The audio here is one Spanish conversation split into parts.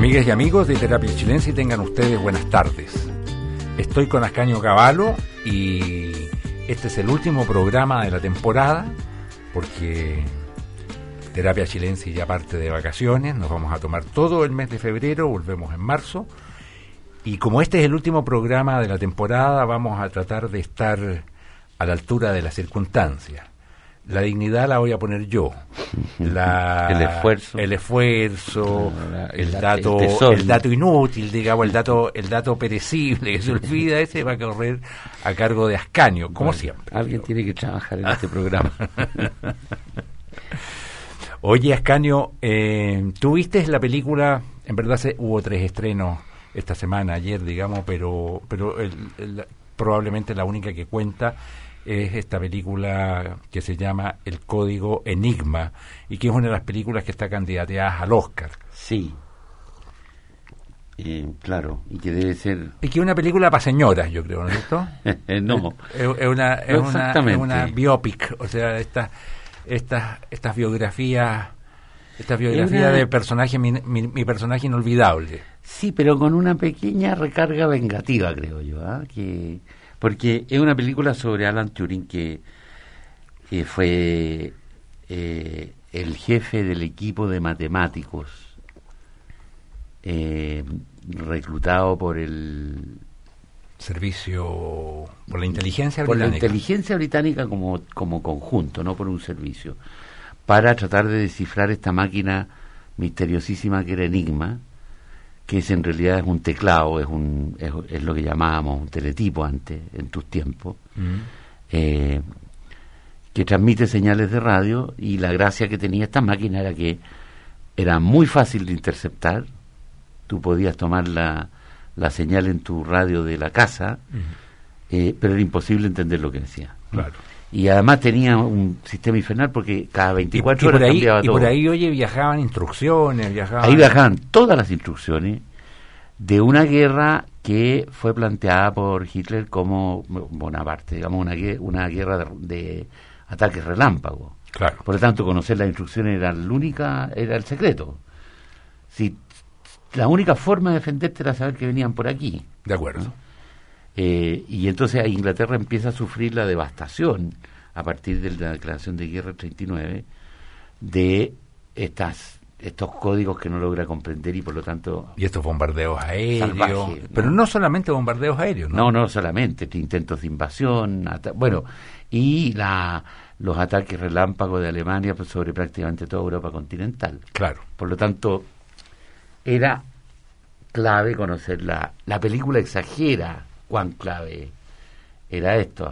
Amigas y amigos de Terapia Chilense, y tengan ustedes buenas tardes. Estoy con Ascanio Cavallo y este es el último programa de la temporada porque Terapia Chilense ya parte de vacaciones. Nos vamos a tomar todo el mes de febrero, volvemos en marzo. Y como este es el último programa de la temporada, vamos a tratar de estar a la altura de las circunstancias. La dignidad la voy a poner yo. El esfuerzo, el dato inútil, digamos, el dato perecible que se olvida, ese va a correr a cargo de Ascanio, como siempre. Alguien tiene que trabajar en este programa. Oye, Ascanio, tú viste la película, en verdad hubo 3 estrenos esta semana, ayer, digamos, pero probablemente la única que cuenta es esta película que se llama El Código Enigma y que es una de las películas que está candidateada al Oscar. Sí. Claro, y que debe ser... Y que es una película para señoras, yo creo, ¿no es cierto? No. Es una biopic, o sea, estas biografías de personaje, mi personaje inolvidable. Sí, pero con una pequeña recarga vengativa, creo yo, porque es una película sobre Alan Turing que fue el jefe del equipo de matemáticos reclutado por el servicio, por la inteligencia británica. Por la inteligencia británica como conjunto, no por un servicio, para tratar de descifrar esta máquina misteriosísima que era Enigma, que en realidad es un teclado, es lo que llamábamos un teletipo antes, en tus tiempos, que transmite señales de radio, y la gracia que tenía esta máquina era que era muy fácil de interceptar. Tú podías tomar la señal en tu radio de la casa, pero era imposible entender lo que decía. Claro. Y además tenía un sistema infernal porque cada 24 horas cambiaba todo. Y por ahí, oye, viajaban instrucciones, Ahí viajaban todas las instrucciones de una guerra que fue planteada por Hitler como Bonaparte, digamos, una guerra de ataques relámpagos. Claro. Por lo tanto, conocer las instrucciones era el secreto. Si la única forma de defenderte era saber que venían por aquí. De acuerdo. ¿No? Y entonces Inglaterra empieza a sufrir la devastación a partir de la declaración de guerra del 39 de estos códigos que no logra comprender y por lo tanto... Y estos bombardeos aéreos, salvaje, pero no solamente bombardeos aéreos, ¿no? No solamente, intentos de invasión, y los ataques relámpagos de Alemania sobre prácticamente toda Europa continental. Claro. Por lo tanto, era clave conocer la película, exagera cuán clave era esto.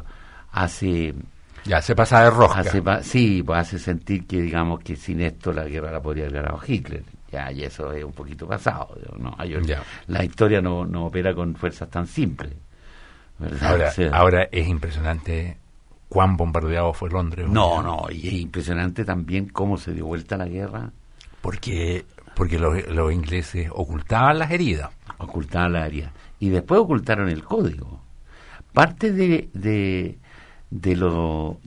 Ya se pasa de rosca. Hace sentir que, digamos, que sin esto la guerra la podría haber ganado Hitler. Y eso es un poquito pasado, ¿no? La historia no opera con fuerzas tan simples, ¿verdad? Ahora es impresionante cuán bombardeado fue Londres. Y es impresionante también cómo se dio vuelta la guerra. Porque los ingleses ocultaban las heridas. Y después ocultaron el código. Parte de lo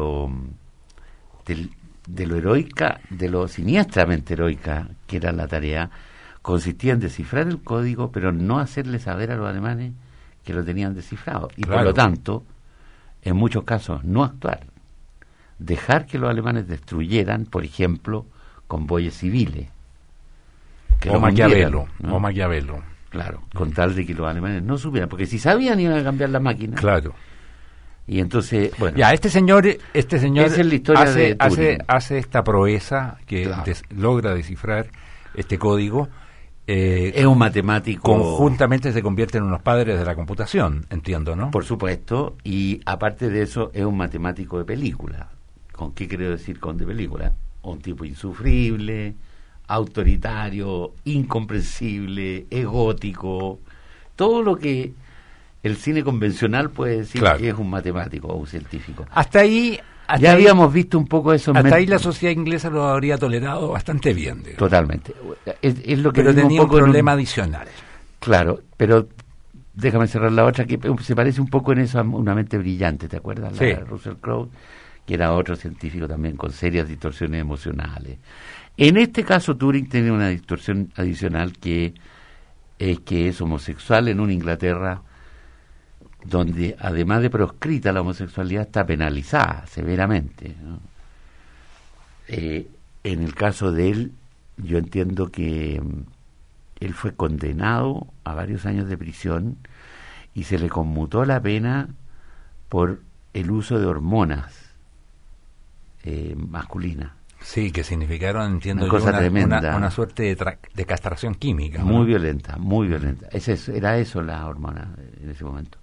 heroica, de lo siniestramente heroica que era la tarea, consistía en descifrar el código, pero no hacerle saber a los alemanes que lo tenían descifrado. Y claro, por lo tanto, en muchos casos, no actuar. Dejar que los alemanes destruyeran, por ejemplo, convoyes civiles. O Maquiavelo. Claro, con tal de que los alemanes no supieran, porque si sabían iban a cambiar la máquina. Claro. Y entonces, bueno. Ya, este señor esa es la historia hace esta proeza que logra descifrar este código. Es un matemático. Conjuntamente se convierte en unos padres de la computación, entiendo, ¿no? Por supuesto, y aparte de eso, es un matemático de película. ¿Con qué quiero decir con de película? Un tipo insufrible, autoritario, incomprensible, egótico, todo lo que el cine convencional puede decir que es un matemático o un científico. Hasta ahí habíamos visto un poco eso. Hasta ahí la sociedad inglesa lo habría tolerado bastante bien. Digamos. Totalmente. Es lo que pero tenía un problema adicional. Claro, pero déjame cerrar la otra, que se parece un poco en eso a Una mente brillante, ¿te acuerdas? Sí. La de Russell Crowe, que era otro científico también con serias distorsiones emocionales. En este caso, Turing tiene una distorsión adicional que es que es homosexual en una Inglaterra donde, además de proscrita, la homosexualidad está penalizada severamente, ¿no? En el caso de él, yo entiendo que él fue condenado a varios años de prisión y se le conmutó la pena por el uso de hormonas masculinas. Sí, que significaron, entiendo Una yo, cosa tremenda. una suerte de castración química, ¿no? Muy violenta, muy violenta. Era eso la hormona en ese momento.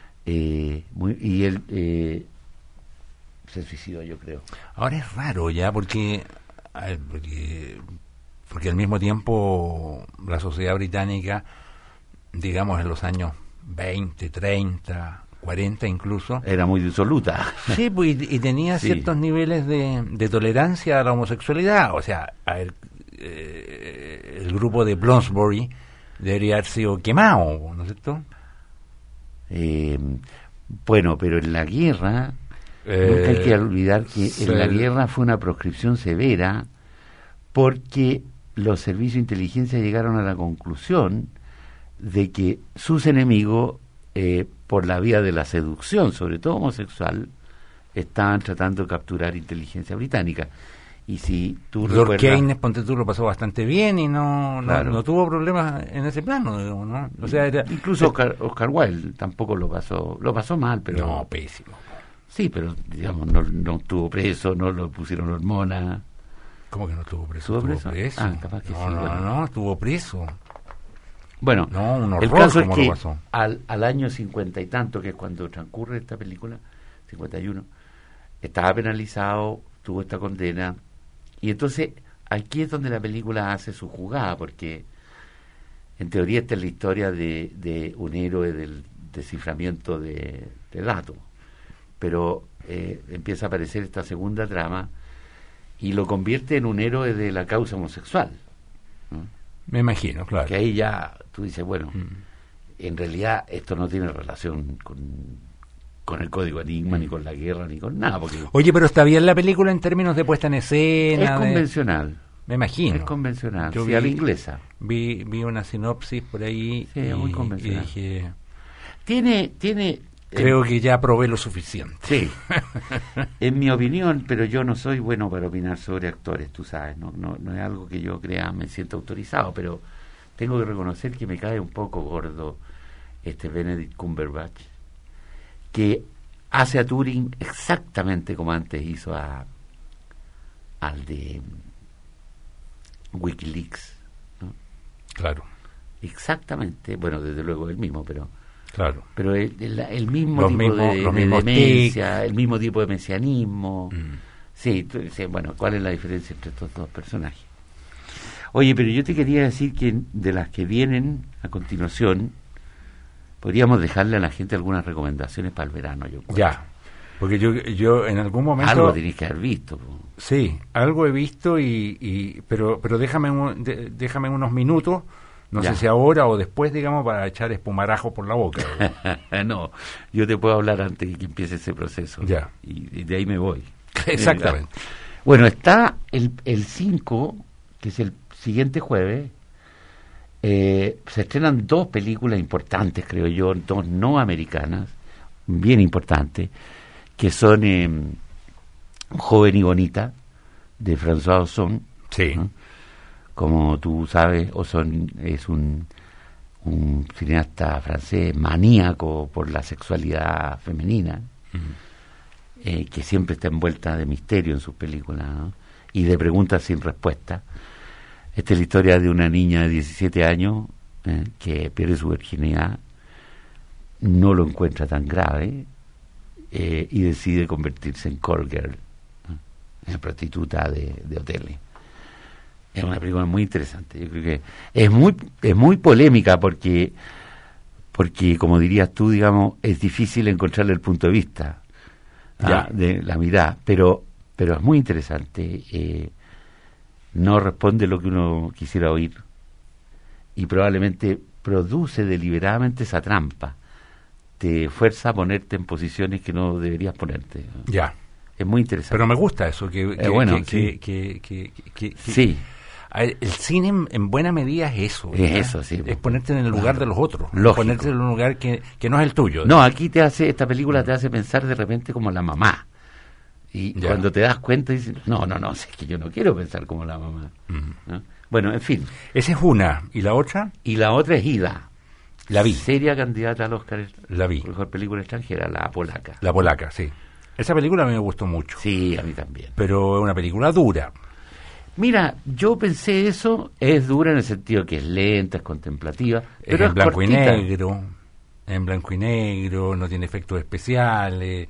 Y él se suicidó, yo creo. Ahora es raro ya, porque al mismo tiempo la sociedad británica, digamos en los años 20, 30, 40 incluso, era muy disoluta. Sí, pues, y tenía ciertos niveles de tolerancia a la homosexualidad. O sea, a ver, el grupo de Bloomsbury debería haber sido quemado, ¿no es cierto? Bueno, pero en la guerra, nunca hay que olvidar que en la guerra fue una proscripción severa, porque los servicios de inteligencia llegaron a la conclusión de que sus enemigos, por la vía de la seducción, sobre todo homosexual, estaban tratando de capturar inteligencia británica. Y si tú Lord Keynes, ponte tú, lo pasó bastante bien y no tuvo problemas en ese plano, digamos, ¿no? O sea, incluso Oscar Wilde tampoco lo pasó mal, pero no, pésimo. Sí, pero digamos no estuvo preso, no lo pusieron hormonas. ¿Cómo que no estuvo preso? ¿Estuvo preso? Ah, capaz que no, estuvo preso. Bueno, no, un horror, el caso es como que lo pasó. al año 50 y tanto, que es cuando transcurre esta película, 51, estaba penalizado, tuvo esta condena, y entonces aquí es donde la película hace su jugada, porque en teoría esta es la historia de un héroe del desciframiento de datos, pero empieza a aparecer esta segunda trama y lo convierte en un héroe de la causa homosexual, ¿no? Me imagino, claro. Que ahí ya tú dices, bueno, en realidad esto no tiene relación con el código Enigma, ni con la guerra, ni con nada. Porque oye, pero está bien la película en términos de puesta en escena. Es convencional. Me imagino. Es convencional, Yo sí, a la inglesa. Vi una sinopsis por ahí sí, muy convencional. Y dije... Tiene creo que ya probé lo suficiente. Sí, en mi opinión, pero yo no soy bueno para opinar sobre actores, tú sabes, no es algo que yo crea, me siento autorizado, pero tengo que reconocer que me cae un poco gordo Benedict Cumberbatch, que hace a Turing exactamente como antes hizo al de Wikileaks, ¿no? Claro. Exactamente, bueno, desde luego el mismo, pero claro. Pero el mismo tipo de demencia, el mismo tipo de mesianismo. Sí, bueno, ¿cuál es la diferencia entre estos dos personajes? Oye, pero yo te quería decir que de las que vienen a continuación, podríamos dejarle a la gente algunas recomendaciones para el verano, yo creo. Ya, porque yo en algún momento... Algo tenés que haber visto. Sí, algo he visto, pero déjame unos minutos. No sé si ahora o después, digamos, para echar espumarajo por la boca. No, yo te puedo hablar antes de que empiece ese proceso. Ya. Y de ahí me voy. Exactamente. Bueno, está el 5, que es el siguiente jueves. Se estrenan dos películas importantes, creo yo, dos no americanas, bien importantes, que son Joven y Bonita, de François Ozon. Sí. ¿no? Como tú sabes, Ozon es un cineasta francés maníaco por la sexualidad femenina, que siempre está envuelta de misterio en sus películas, ¿no? Y de preguntas sin respuesta. Esta es la historia de una niña de 17 años que pierde su virginidad, no lo encuentra tan grave y decide convertirse en call girl, ¿no? En prostituta de hoteles. Es una película muy interesante. Yo creo que es muy polémica porque como dirías tú, digamos, es difícil encontrarle el punto de vista de la mirada, pero es muy interesante. No responde lo que uno quisiera oír y probablemente produce deliberadamente esa trampa, te fuerza a ponerte en posiciones que no deberías ponerte, ¿no? Ya. Es muy interesante. Pero me gusta eso, sí. El cine en buena medida es eso. Es eso, sí. Es ponerte en el lugar de los otros. Lógico. Ponerte en un lugar que no es el tuyo. No, aquí esta película te hace pensar de repente como la mamá. Y cuando te das cuenta dices, no, es que yo no quiero pensar como la mamá. ¿No? Bueno, en fin. Esa es una. ¿Y la otra? Y la otra es Ida. La vi. Seria candidata al Oscar. La vi. Mejor película extranjera, la polaca. La polaca, sí. Esa película a mí me gustó mucho. Sí, a mí también. Pero es una película dura. Mira, yo pensé eso, es dura en el sentido que es lenta, es contemplativa, pero es en blanco cortita. y negro. En blanco y negro, no tiene efectos especiales.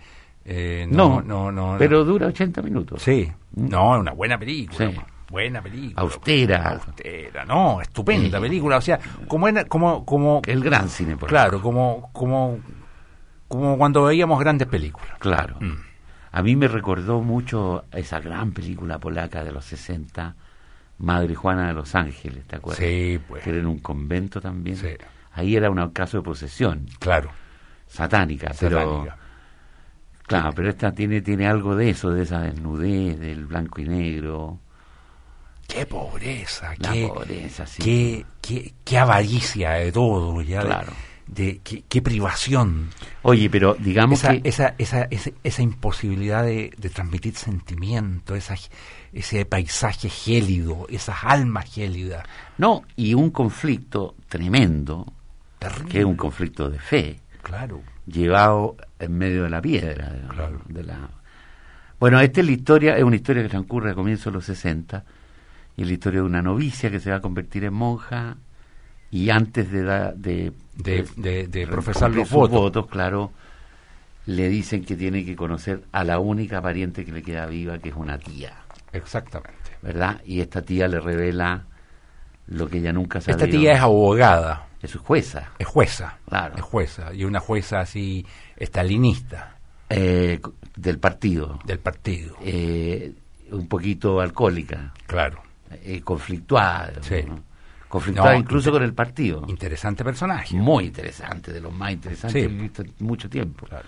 No, pero dura 80 minutos. Sí. No, es una buena película. Sí. Buena película. Austera, no, estupenda película. O sea, como el gran cine, por claro, como cuando veíamos grandes películas. Claro. A mí me recordó mucho esa gran película polaca de los 60, Madre Juana de los Ángeles, ¿te acuerdas? Sí, pues. Que era en un convento también. Sí. Ahí era un caso de posesión. Claro. Satánica. Pero claro, pero esta tiene algo de eso, de esa desnudez, del blanco y negro. Qué pobreza, pobreza, sí. Qué avaricia de todo, ya. Claro. Qué privación. Oye, pero digamos esa imposibilidad de transmitir sentimiento, ese paisaje gélido, esas almas gélidas. No, y un conflicto tremendo, terrible, que es un conflicto de fe. Claro. Llevado en medio de la piedra. Digamos, claro. Bueno, esta es la historia, es una historia que transcurre a comienzos de los 60, y es la historia de una novicia que se va a convertir en monja, y antes de profesar los votos, claro, le dicen que tiene que conocer a la única pariente que le queda viva, que es una tía. Exactamente. ¿Verdad? Y esta tía le revela lo que ella nunca sabía. Esta tía es abogada. Es jueza. Es jueza. Claro. Es jueza. Y una jueza así estalinista. Del partido. Del partido. Un poquito alcohólica. Claro. Conflictuada. Sí. ¿no? Conflictuada incluso con el partido. Interesante personaje. Muy interesante, de los más interesantes que he visto en mucho tiempo. Claro.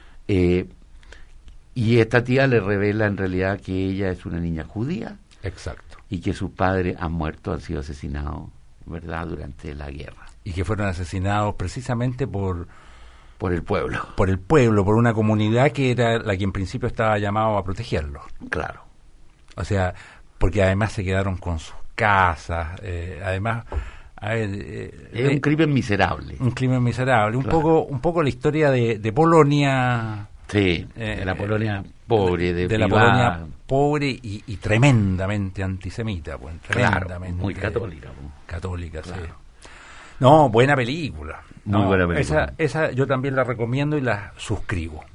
Y esta tía le revela en realidad que ella es una niña judía. Exacto. Y que sus padres han muerto, han sido asesinados, ¿verdad?, durante la guerra. Y que fueron asesinados precisamente por el pueblo. Por el pueblo, por una comunidad que era la que en principio estaba llamado a protegerlos. Claro. O sea, porque además se quedaron con sus casas, además... es un crimen miserable. Un crimen miserable. Claro. Un poco la historia de Polonia... Sí, de la Polonia pobre, de la Polonia pobre y tremendamente antisemita, pues, tremendamente. Claro, muy católica. Católica, claro. Sí. No, buena película. Muy buena película. Esa yo también la recomiendo y la suscribo.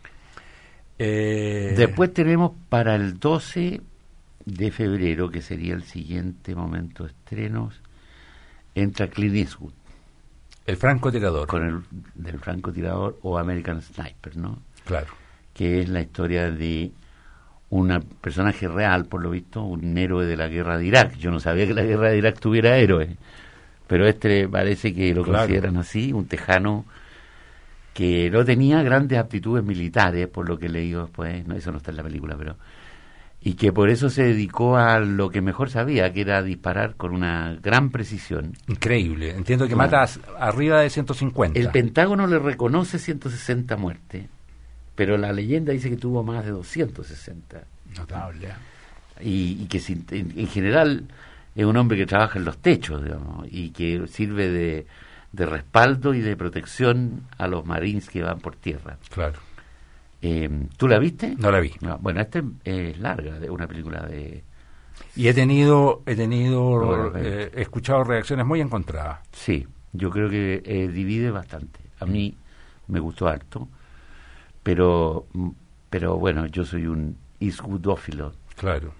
Después tenemos para el 12 de febrero, que sería el siguiente momento de estrenos, entra Clint Eastwood. El francotirador. Del francotirador o American Sniper, ¿no? Claro. Que es la historia de un personaje real, por lo visto, un héroe de la guerra de Irak. Yo no sabía que la guerra de Irak tuviera héroes, pero parece que lo consideran así, un tejano que no tenía grandes aptitudes militares, por lo que he leído después, no, eso no está en la película, pero... Y que por eso se dedicó a lo que mejor sabía, que era disparar con una gran precisión. Increíble. Entiendo que mata arriba de 150. El Pentágono le reconoce 160 muertes, pero la leyenda dice que tuvo más de 260. Notable. Y que en general es un hombre que trabaja en los techos, digamos, y que sirve de respaldo y de protección a los marines que van por tierra. Claro. ¿Tú la viste? No la vi. No, bueno, esta es larga, de una película de... Y he escuchado reacciones muy encontradas. Sí, yo creo que divide bastante. A mí me gustó harto, pero bueno, yo soy un Eastwoodófilo. Claro.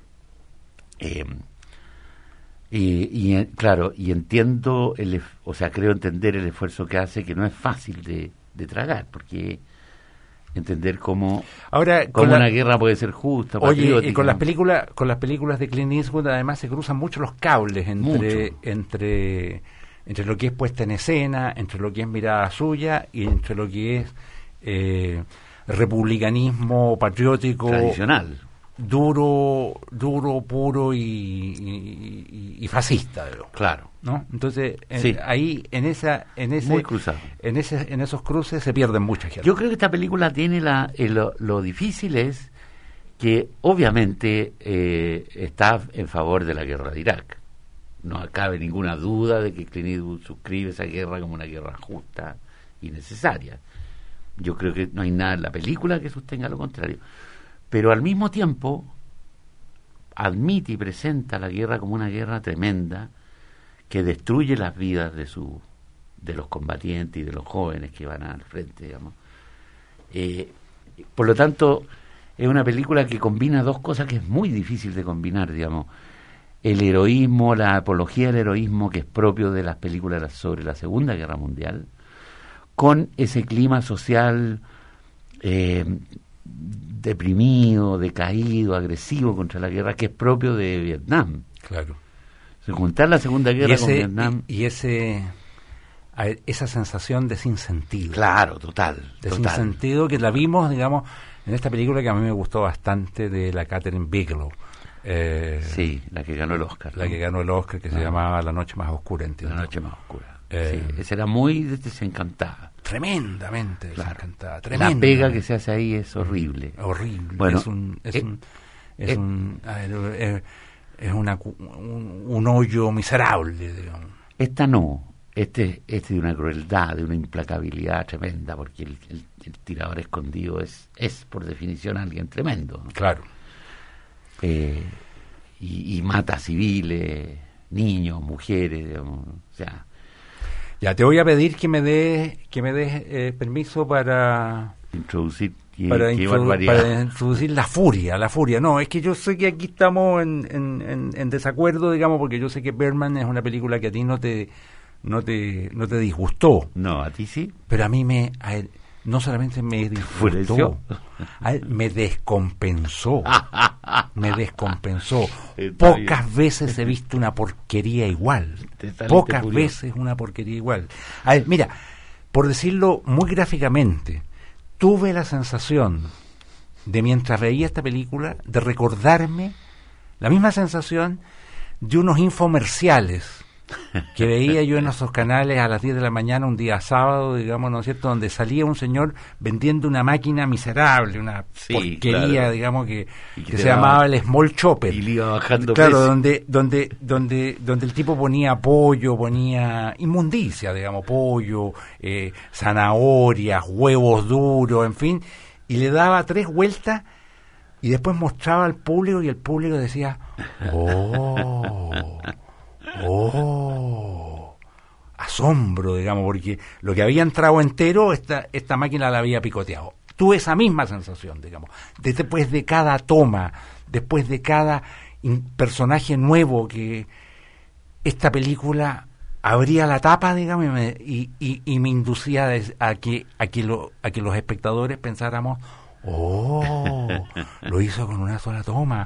Claro, y entiendo, creo entender el esfuerzo que hace, que no es fácil de tragar, porque... entender cómo una guerra puede ser justa, patriótica. Oye, con las películas de Clint Eastwood además se cruzan mucho los cables entre lo que es puesta en escena, entre lo que es mirada suya y entre lo que es republicanismo patriótico tradicional, duro, puro y fascista, digamos, claro, ¿no? Entonces sí. ahí en Muy cruzado. en esos cruces se pierden mucha gente. Yo creo que esta película tiene lo difícil es que obviamente está en favor de la guerra de Irak. No cabe ninguna duda de que Clint Eastwood suscribe esa guerra como una guerra justa y necesaria. Yo creo que no hay nada en la película que sostenga lo contrario. Pero al mismo tiempo admite y presenta la guerra como una guerra tremenda que destruye las vidas de los combatientes y de los jóvenes que van al frente, digamos. Por lo tanto, es una película que combina dos cosas que es muy difícil de combinar, digamos. El heroísmo, la apología del heroísmo que es propio de las películas sobre la Segunda Guerra Mundial, con ese clima social deprimido, decaído, agresivo contra la guerra que es propio de Vietnam. Claro. Se juntar la Segunda Guerra con Vietnam y esa sensación de sinsentido. Claro, total. Sinsentido que la vimos, digamos, en esta película que a mí me gustó bastante de la Catherine Bigelow. Sí, la que ganó el Oscar. La que ganó el Oscar, que se llamaba La Noche Más Oscura, entiendo. La Noche Más Oscura. Sí, esa era muy desencantada. Tremendamente desencantada. La pega que se hace ahí es horrible. Horrible. Bueno, es un hoyo miserable, digamos. Esta no. Este es de una crueldad, de una implacabilidad tremenda, porque el tirador escondido es por definición alguien tremendo, ¿no? Claro. Y mata a civiles, niños, mujeres, digamos, o sea. Ya te voy a pedir que me des permiso para introducir para introducir la furia. No, es que yo sé que aquí estamos en desacuerdo, digamos, porque yo sé que Birdman es una película que a ti no te disgustó. No, a ti sí. Pero a mí no solamente me disgustó, me descompensó. Pocas veces he visto una porquería igual. Pocas veces una porquería igual. A ver, mira, por decirlo muy gráficamente, tuve la sensación de, mientras veía esta película, de recordarme la misma sensación de unos infomerciales que veía yo en esos canales a las 10 de la mañana un día sábado, digamos, ¿no es cierto?, donde salía un señor vendiendo una máquina miserable, una porquería, claro, digamos, que se llamaba el Small Chopper. Y le iba bajando claro, donde el tipo ponía pollo, ponía inmundicia, digamos, pollo, zanahorias, huevos duros, en fin, y le daba 3 vueltas y después mostraba al público y el público decía, asombro, digamos, porque lo que había entrado entero, esta máquina la había picoteado. Tuve esa misma sensación, digamos, después de cada toma, después de cada personaje nuevo, que esta película abría la tapa, digamos, y me inducía a que los espectadores pensáramos, lo hizo con una sola toma,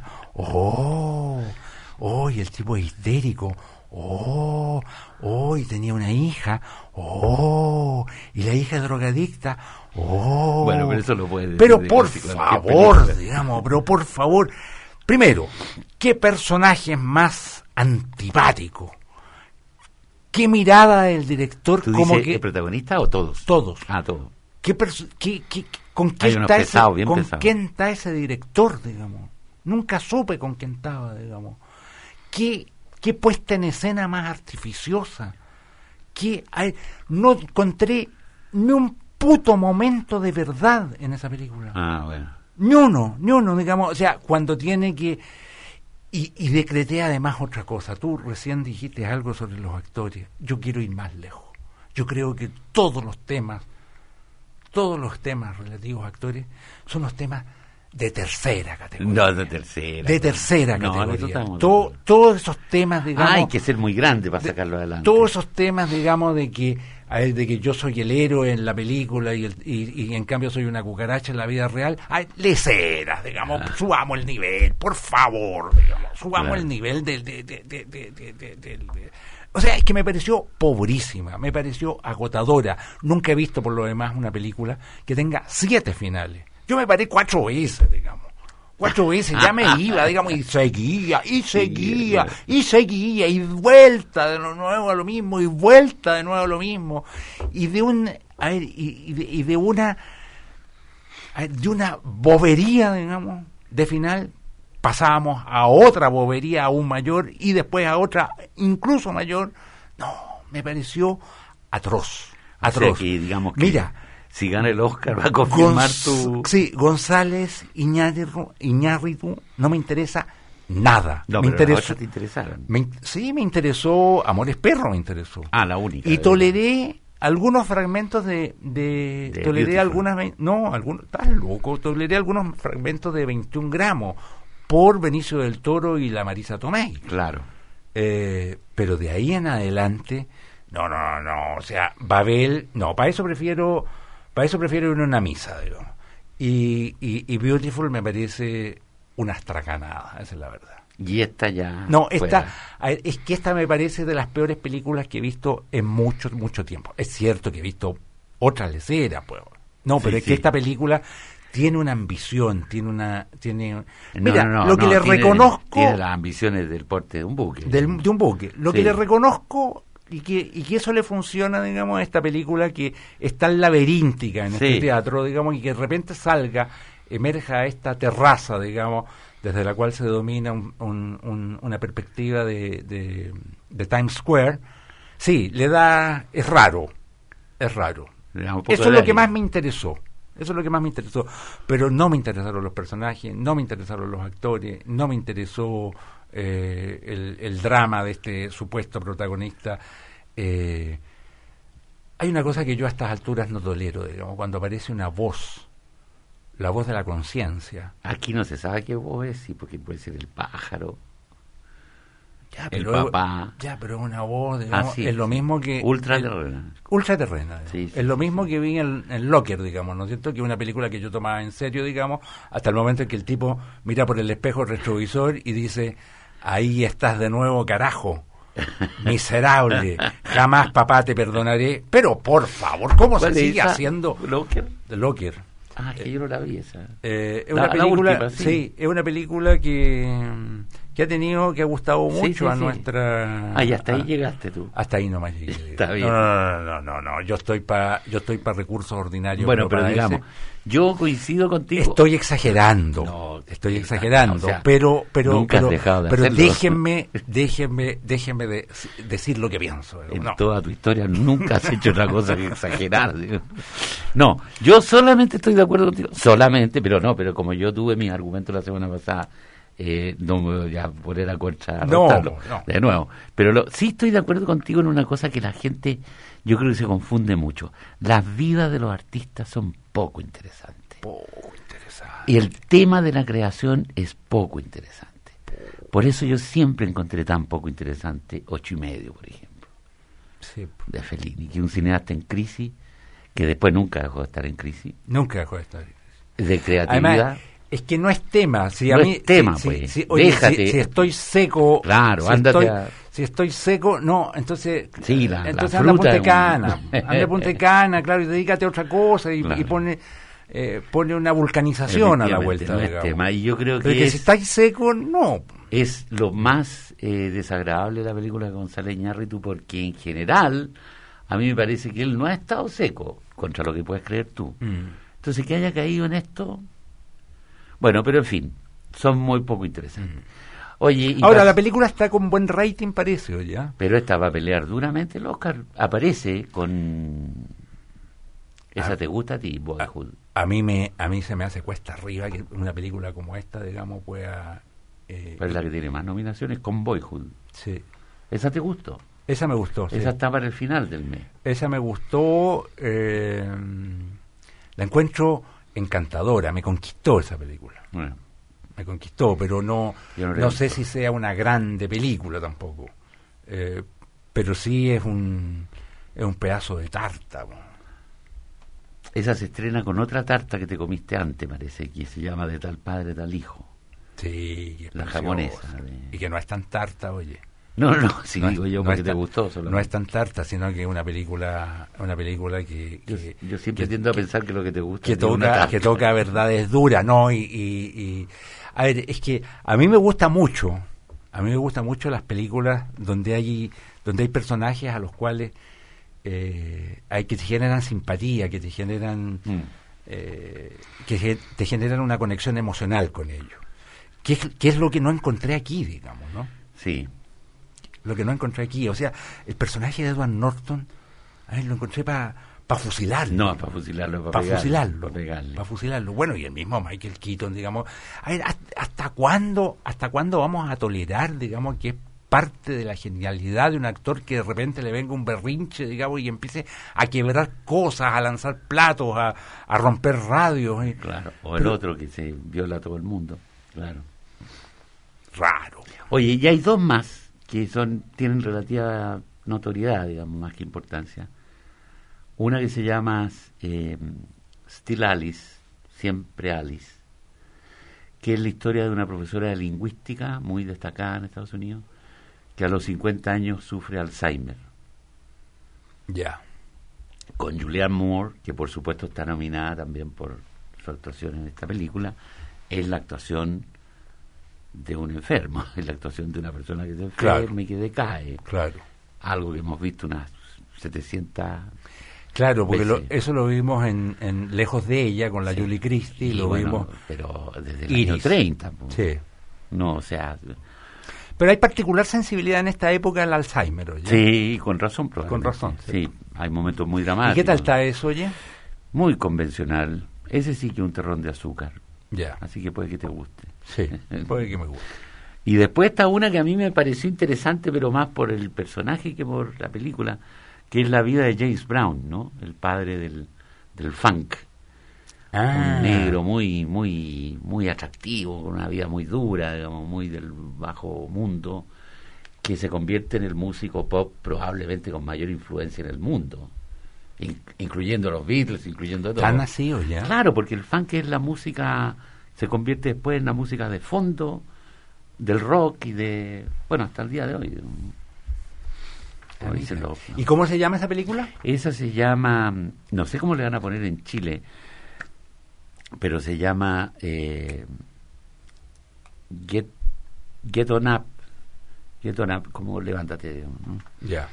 y el tipo es histérico, y tenía una hija, y la hija es drogadicta, bueno, pero eso lo puede decir. Pero por favor, digamos, primero, ¿qué personaje es más antipático? ¿Qué mirada del director? ¿Tú como dices que el protagonista o todos? Todos. Todos. ¿Con quién está ese director, digamos? Nunca supe con quién estaba, digamos. ¿Qué puesta en escena más artificiosa? No encontré ni un puto momento de verdad en esa película. Bueno. Ni uno, digamos, o sea, cuando tiene que... Y decreté además otra cosa. Tú recién dijiste algo sobre los actores. Yo quiero ir más lejos. Yo creo que todos los temas relativos a actores son los temas de tercera categoría. No, de tercera categoría. Todos esos temas, digamos... hay que ser muy grande para sacarlo adelante. Todos esos temas, digamos, de que yo soy el héroe en la película y en cambio soy una cucaracha en la vida real. Leceras, digamos, subamos el nivel, por favor, digamos, subamos el nivel o sea, es que me pareció pobrísima, me pareció agotadora. Nunca he visto, por lo demás, una película que tenga 7 finales. Yo me paré 4 veces, digamos. 4 veces ya me iba, digamos, y seguía, y vuelta de nuevo a lo mismo, y vuelta de nuevo a lo mismo. Y de una bobería, digamos, de final, pasábamos a otra bobería aún mayor, y después a otra incluso mayor. No, me pareció atroz. O sea que, digamos que mira, si gana el Oscar va a confirmar tu... Sí, González Iñárritu no me interesa nada. No, me pero interesó, las otras te interesaron. Sí, me interesó Amores Perro, me interesó. Ah, la única. Y toleré algunos fragmentos de toleré Beautiful. estás loco, toleré algunos fragmentos de 21 gramos por Benicio del Toro y la Marisa Tomei. Claro. Pero de ahí en adelante, no, o sea, Babel, no, para eso prefiero ir a una misa, digo. Y Beautiful me parece una astracanada, esa es la verdad. Y esta ya... No, fuera. es que esta me parece de las peores películas que he visto en mucho tiempo. Es cierto que he visto otras leceras, pues. No, pero es que esta película tiene una ambición, mira, lo que le reconozco... Tiene las ambiciones del porte de un buque. De un buque. Lo que le reconozco y que eso le funciona, digamos, a esta película que es tan laberíntica en este teatro, digamos, y que de repente emerja esta terraza, digamos, desde la cual se domina una perspectiva de Times Square. Sí, es raro. Eso es lo que más me interesó. Pero no me interesaron los personajes, no me interesaron los actores, no me interesó el drama de este supuesto protagonista. Hay una cosa que yo a estas alturas no tolero, digamos, cuando aparece una voz, la voz de la conciencia. Aquí no se sabe qué voz es, sí, porque puede ser el pájaro, el papá. Pero es una voz, digamos, es lo mismo que... Ultraterrena. Sí, es lo mismo que vi en Locker, digamos, ¿no es cierto? Que es una película que yo tomaba en serio, digamos, hasta el momento en que el tipo mira por el espejo retrovisor y dice: ahí estás de nuevo, carajo, miserable, jamás papá te perdonaré. Pero por favor, ¿cómo se sigue haciendo? Locker. Ah, que yo no la vi esa. Es una película, última, sí. Es una película que ha gustado mucho a nuestra... Ah, y hasta ahí llegaste tú. Hasta ahí nomás llegué. Está bien. No, yo estoy para recursos ordinarios. Bueno, pero digamos, yo coincido contigo. Estoy exagerando. O sea, pero nunca has dejado de pero hacerlo. déjenme decir lo que pienso. En toda tu historia nunca has hecho otra cosa que exagerar. Digo. No, yo solamente estoy de acuerdo contigo. Pero como yo tuve mis argumentos la semana pasada, no me voy a poner a contrarrestarlo de nuevo. Pero sí estoy de acuerdo contigo en una cosa que la gente, yo creo que se confunde mucho. Las vidas de los artistas son poco interesantes. Y el tema de la creación es poco interesante. Por eso yo siempre encontré tan poco interesante 8:30, por ejemplo, de Fellini, que un cineasta en crisis, que después nunca dejó de estar en crisis. De creatividad. Además, es que no es tema. Si déjate. Si estoy seco. Claro, si estoy seco, no, entonces. Sí, entonces anda a Punta Cana, claro, y dedícate a otra cosa y pone una vulcanización a la vuelta. No es tema, y yo creo que si estáis seco, no. Es lo más desagradable de la película de González Iñárritu, porque en general a mí me parece que él no ha estado seco, contra lo que puedes creer tú. Entonces, que haya caído en esto... Bueno, pero en fin, son muy poco interesantes. Oye, ahora la película está con buen rating, parece, oye. Pero esta va a pelear duramente el Oscar. Aparece con... ¿Esa te gusta a ti, Boyhood? A mí se me hace cuesta arriba que una película como esta, digamos, pueda... Pero es la que tiene más nominaciones, con Boyhood. Sí. ¿Esa te gustó? Esa me gustó, sí. Esa está para el final del mes. Esa me gustó, la encuentro encantadora, me conquistó esa película. Bueno. Me conquistó, pero no sé si sea una grande película tampoco. Pero sí es un pedazo de tarta. Esa se estrena con otra tarta que te comiste antes, parece, que se llama De tal padre, tal hijo. Sí, la japonesa. Y que no es tan tarta, oye. No, sí, no digo yo porque te gustó. No es tan tarta, sino que es una película que yo siempre tiendo a pensar que lo que te gusta que toca verdades duras, ¿no? Y a ver, es que a mí me gustan mucho las películas donde hay personajes a los cuales hay que te generan simpatía, que te generan que te generan una conexión emocional con ellos. ¿Qué es lo que no encontré aquí, digamos, ¿no? Sí. Lo que no encontré aquí, o sea, el personaje de Edward Norton, a ver, lo encontré para fusilarlo. No, para fusilarlo, para fusilarlo. Para pegarle. Para fusilarlo. Bueno, y el mismo Michael Keaton, digamos. A ver, ¿hasta cuándo vamos a tolerar, digamos, que es parte de la genialidad de un actor que de repente le venga un berrinche, digamos, y empiece a quebrar cosas, a lanzar platos, a romper radios? Claro, o el otro que se viola a todo el mundo, claro. Raro. Oye, y hay dos más que tienen relativa notoriedad, digamos, más que importancia. Una que se llama Still Alice, Siempre Alice, que es la historia de una profesora de lingüística muy destacada en Estados Unidos, que a los 50 años sufre Alzheimer. Ya. Con Julianne Moore, que por supuesto está nominada también por su actuación en esta película. Es la actuación de un enfermo, es la actuación de una persona que se enferma y que decae. Claro. Algo que hemos visto unas 700 Claro, porque veces. Eso lo vimos en Lejos de ella, con la Julie Christie, lo vimos... Pero desde el año 30. Pues. Sí. No, o sea... Pero hay particular sensibilidad en esta época al Alzheimer, oye. Sí, con razón, probablemente. Con razón. Sí, hay momentos muy dramáticos. ¿Y qué tal está eso, oye? Muy convencional. Ese sí que es un terrón de azúcar. Ya. Así que puede que te guste. Sí, puede que me guste. Y después está una que a mí me pareció interesante, pero más por el personaje que por la película, que es la vida de James Brown, ¿no? El padre del funk. Un negro muy muy muy atractivo, con una vida muy dura, digamos, muy del bajo mundo, que se convierte en el músico pop probablemente con mayor influencia en el mundo, incluyendo los Beatles, incluyendo todo. ¿Están así o ya? Claro, porque el funk es la música, se convierte después en la música de fondo del rock y de, bueno, hasta el día de hoy. Como dicen los, ¿no? ¿Y cómo se llama esa película? Esa se llama, no sé cómo le van a poner en Chile, pero se llama Get On Up. Get On Up, como levántate, ¿no? Ya.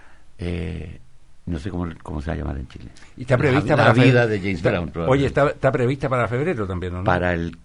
No sé cómo se va a llamar en Chile. ¿Y está prevista la vida de James Brown? Oye, está prevista para febrero también, ¿no? Para el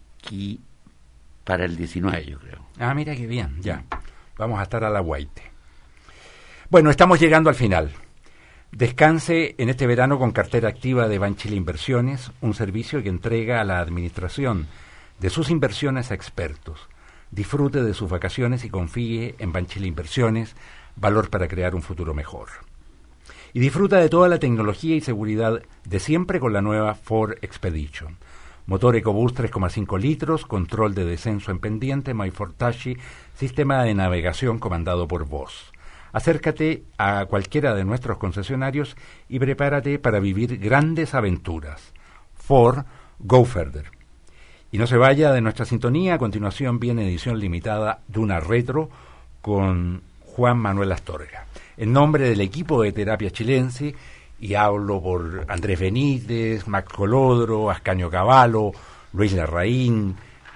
19, yo creo. Ah, mira qué bien, ya. Vamos a estar a la guaite. Bueno, estamos llegando al final. Descanse en este verano con cartera activa de Banchile Inversiones, un servicio que entrega a la administración de sus inversiones a expertos. Disfrute de sus vacaciones y confíe en Banchile Inversiones, valor para crear un futuro mejor. Y disfruta de toda la tecnología y seguridad de siempre con la nueva Ford Expedition. Motor EcoBoost 3,5 litros, control de descenso en pendiente, MyFortachi, sistema de navegación comandado por voz. Acércate a cualquiera de nuestros concesionarios y prepárate para vivir grandes aventuras. Ford, go further. Y no se vaya de nuestra sintonía. A continuación viene edición limitada de una retro con Juan Manuel Astorga. En nombre del equipo de Terapia Chilense, y hablo por Andrés Benítez, Max Colodro, Ascanio Cavallo, Luis Larraín,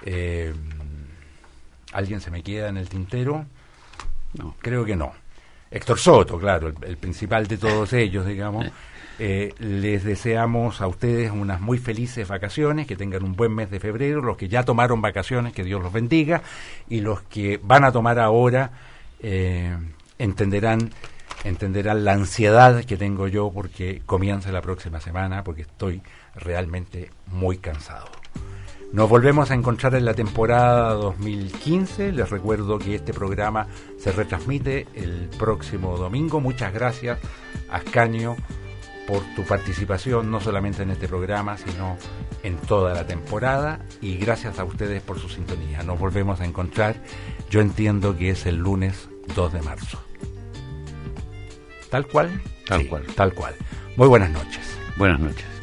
¿alguien se me queda en el tintero? No, creo que no. Héctor Soto, claro, el principal de todos ellos, digamos. Les deseamos a ustedes unas muy felices vacaciones, que tengan un buen mes de febrero, los que ya tomaron vacaciones, que Dios los bendiga, y los que van a tomar ahora entenderán la ansiedad que tengo yo porque comienza la próxima semana, porque estoy realmente muy cansado. Nos volvemos a encontrar en la temporada 2015. Les recuerdo que este programa se retransmite el próximo domingo. Muchas gracias, Ascanio, por tu participación, no solamente en este programa, sino en toda la temporada. Y gracias a ustedes por su sintonía. Nos volvemos a encontrar, yo entiendo que es el lunes 2 de marzo. ¿Tal cual? Tal cual. Tal cual. Muy buenas noches. Buenas noches.